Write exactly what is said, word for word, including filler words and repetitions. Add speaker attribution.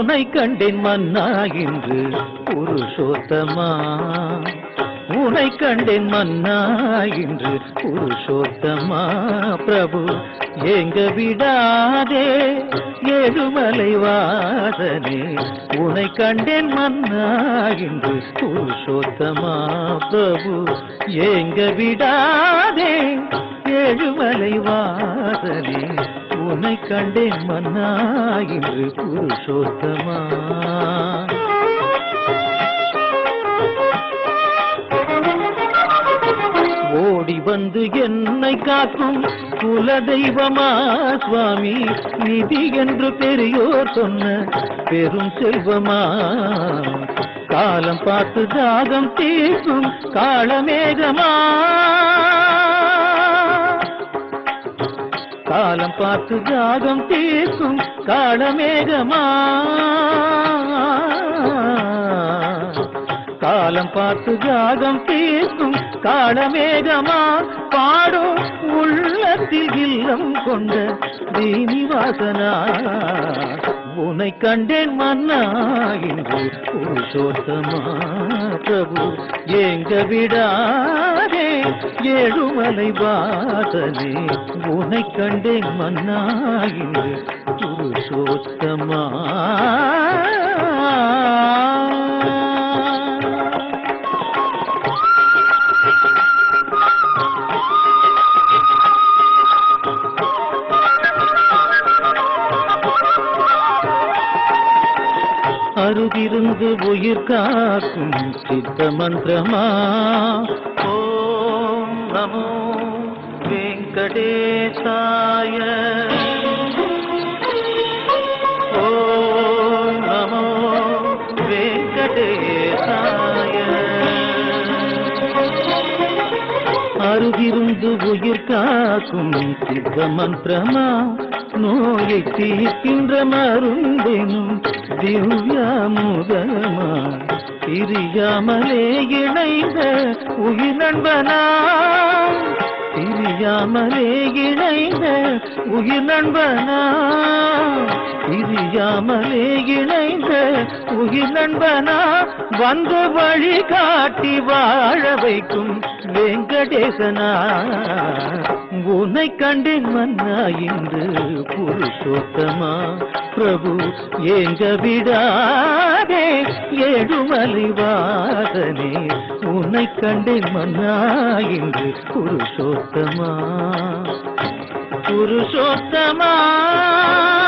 Speaker 1: உனை கண்டேன் மன்னா இன்று புருஷோத்தமா உனை கண்டேன் மன்னா இன்று புருஷோத்தமா பிரபு எங்க விடாதே ஏழுமலை வாசனே உனை கண்டேன் மன்னா இன்று புருஷோத்தமா பிரபு எங்க விடாதே ஏழுமலை வாசனே உனை கண்டேன் மன்னா இன்று புருஷோத்தமா ஓடி வந்து என்னை காக்கும் குலதெய்வமா சுவாமி நிதி என்று பெரியோர் சொன்ன பெரும் செல்வமா காலம் பார்த்து தாகம் தீர்க்கும் காளமேகமா காலம் பார்த்து தாகம் தீர்க்கும் காளமேகமா காலம் பார்த்து தாகம் தீர்க்கும் காளமேகமா பாடும் உள்ளத்தில் இல்லம் கொண்ட தீனிவாசனா உனை கண்டேன் மன்னா இன்று புருஷோத்தமா பிரபு எங்க விடாதே ஏழுமலை வாசனே உனை கண்டேன் மன்னா இன்று புருஷோத்தமா அருகிருந்து உயிர் காக்கும் சித்த மந்திரமா ஓம் நமோ வெங்கடேசாய ஓம் நமோ வெங்கடேசாய அருகிருந்து உயிர் காக்கும் சித்த மந்திரமா நோயை தீர்க்கின்ற மருந்தெனும் திவ்யாமுதமா பிரியாமலே இணைந்த உயிர் நண்பனா பிரியாமலே இணைந்த உயிர் நண்பனா பிரியாமலே இணைந்த உயிர் நண்பனா வந்த வழி காட்டி வாழ வைக்கும் வெங்கடேசனா உன்னை கண்டேன் மன்னா இன்று புருஷோத்தமா பிரபு எங்க விடாதே ஏழுமலை வாசனே உன்னை கண்டேன் மன்னா இன்று புருஷோத்தமா புருஷோத்தமா